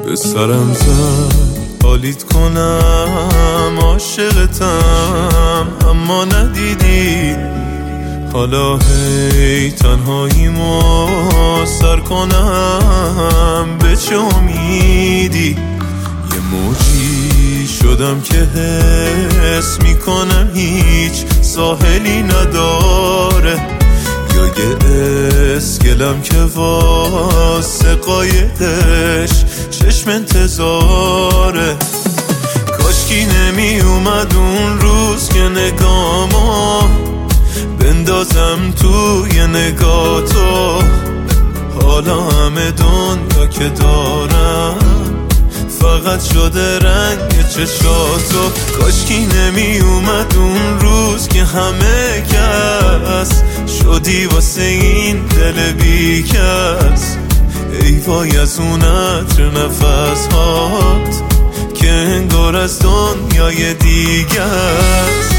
به سرم زد حالیت کنم عاشقتم اما ندیدی. حالا هی تنهاییمو سر کنم به چه امیدی. یه موجی شدم که حس میکنم هیچ ساحلی نداره، یا یه اسکلم که واسه قایقش چشم انتظاره. کاشکی نمی اومد اون روز که نگامو بندازم توی نگاه تو. حالا همه دنیا که دارم فقط شده رنگ چشاتو. کاشکی نمی اومد اون روز که همه کس شدی واسه این دل بی کس. ای وای از اون عطر نفس هات که انگار از دنیای دیگه است.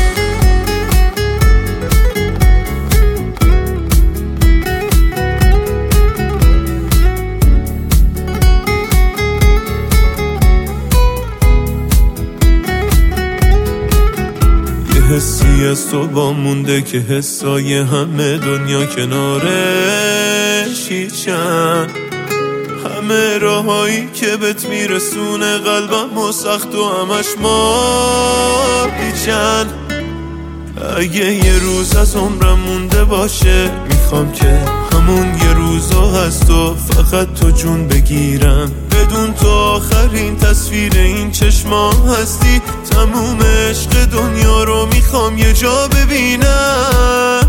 حسی از تو با مونده که حسای همه دنیا کنارش هیچن. همه راهایی که بهت میرسونه قلبم و سخت و همش ماریچن. اگه یه روز از عمرم مونده باشه میخوام که همون یه روزا هست و فقط تو جون بگیرم. بدون تو آخرین تصویر این چشما هستی. تموم عشق دنیا رو میخوام یه جا ببینم.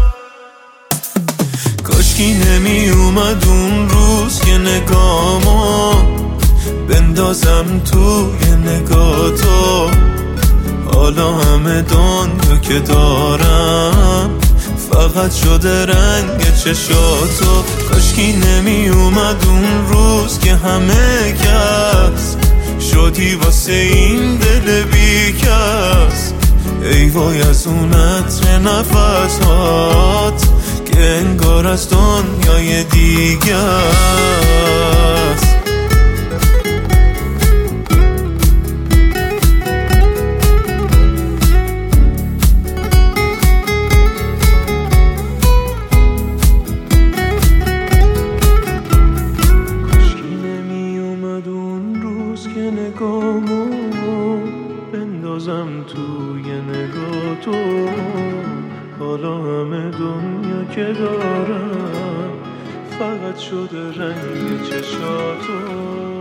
کاشکی نمی اومد اون روز که نگامو بندازم توی نگاه تو. حالا همه دنیا که دارم فقط شده رنگ چشاتو. کاشکی نمی اومد اون روز که همه کس شدی واسه این دل بی کس. ای وای از اون عطر نفسات که انگار از دنیای دیگه است. نگامو بندازم توی نگاه تو. حالا همه دنیا که دارم فقط شده رنگ چشاتو.